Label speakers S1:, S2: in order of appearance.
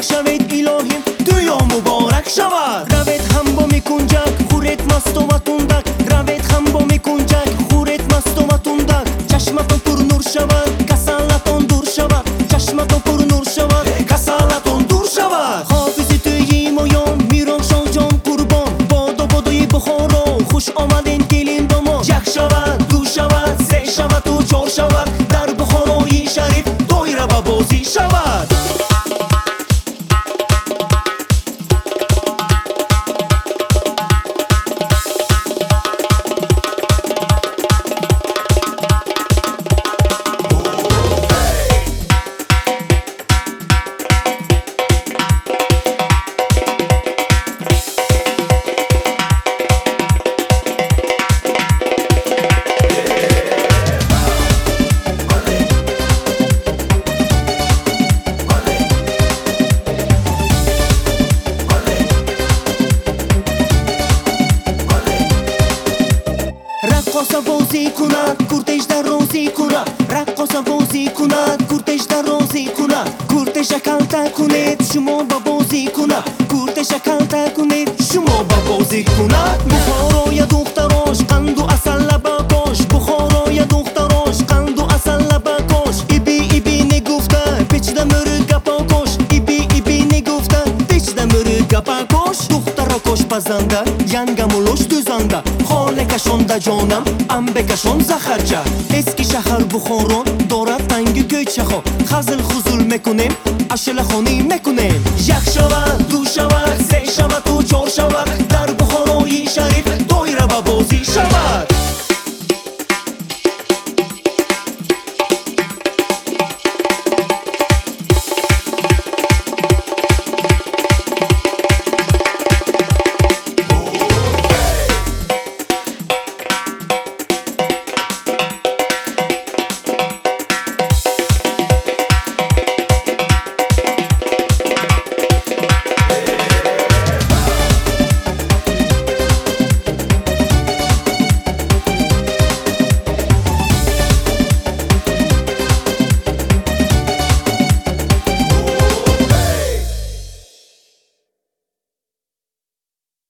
S1: پاک شوید الهیم دنیا مبارک شود. روید هم با میکنجک خورت مست و تندک، روید هم با میکنجک خورت مست و تندک. چشمتون پر نور شود کسالتون دور شود، چشمتون پر نور شود کسالتون دور شود. حافظی توی مایان میرم شان جان قربان، باد و بادوی بخارا خوش آمدین دلین دما. یک شود دو شود سه شود و چهار شود، در بخارای شریف دایره و بازی شود. رقاصه بازی کند کورتش در رازی کند، رقاصه بازی کند کورتش در رازی کند. کورتش کلته کنید شما با بازی کند، کورتش کلته کنید شما با بازی کند. بخارای دختراش قند و اصل لبکاش، بخارای دختراش قند و اصل لبکاش. ایبی نگفته پیچیده مرگ گپاکاش، ایبی نگفته پیچیده مرگ گپاکاش. دخترا کش پزنده ینگمولوش دوزنده، خانه کشانده جانم ام بکشان زخرچه. اسکی شهر بخاران دارد تنگ کوچه ها، خزل خزول میکنیم اشل خانی میکنیم. یک شود دو شود سه شود و چهار شود، در بخارای شریف دایره و بازی شود.